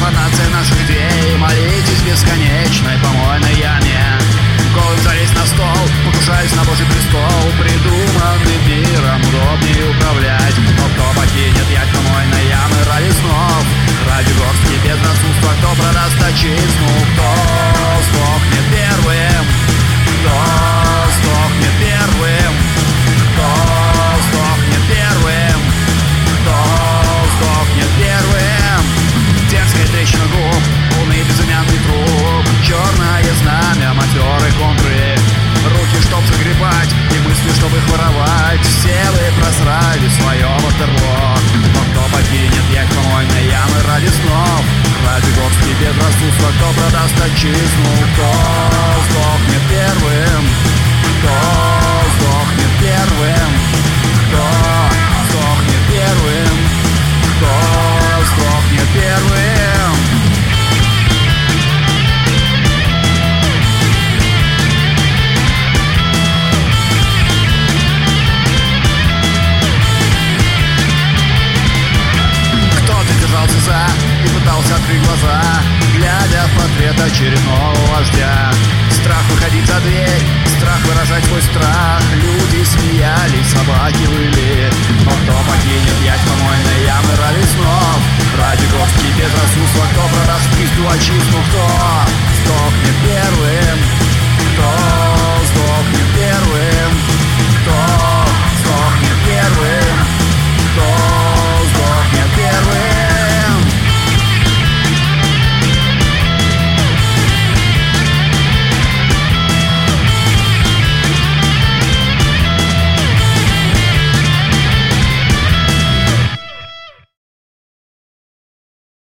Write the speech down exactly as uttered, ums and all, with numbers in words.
профанация наших идей. Молитесь бесконечной помойной яме. Голым залезть на стол, покушаясь на Божий престол. Придуманным миром удобнее управлять. Но кто покинет яд помойной ямы ради снов, ради горстки безрассудства? Кто продаст отчизну? Кто сдохнет первым? Кто сдохнет первым? Кто сдохнет первым? Кто сдохнет первым? Дерзкая трещина губ, полный безымянный труп, черное знамя, матерые контуры, руки, чтоб загребать, и мысли, чтобы их воровать. Все вы просрали свое ватерло. Но кто покинет яд помойной ямы ради снов, ради горстки безрассудства? Кто продаст отчизну? Кто сдохнет первым? Кто сдохнет первым? Кто сдохнет первым? Кто сдохнет первым? Кто-то держался за и пытался открыть глаза, глядя в портрет очередного вождя. Страх выходить за дверь, страх выражать свой страх. Люди смеялись, собаки выли. Но кто покинет яд помойной ямы ради снов, ради горстки безрассудства? Кто продаст пизду отчизну? Кто